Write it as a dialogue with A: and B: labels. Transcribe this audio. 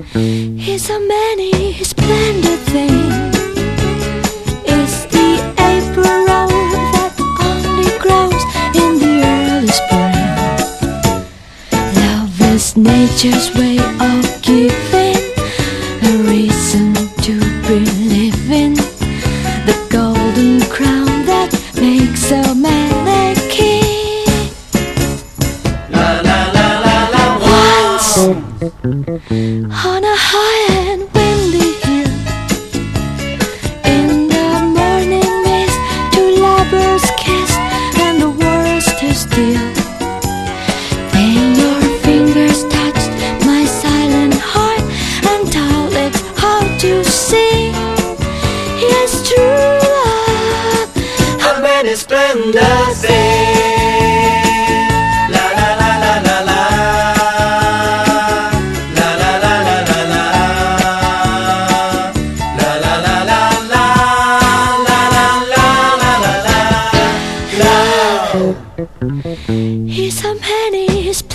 A: He's a many splendid thing. It's the April rose that only grows in the early spring. Love is nature's way of giving a reason to believe in the golden crown that makes a man a king.
B: La la la la la.
A: Once on a high and windy hill, in the morning mist, two lovers kissed, and the world stood still. Then your fingers touched my silent heart and told it how to sing. Yes, true love,
B: A many splendid thing. La la la la la la. La la la la la la. La la la la la. La la la la la la. Love.
A: he's a many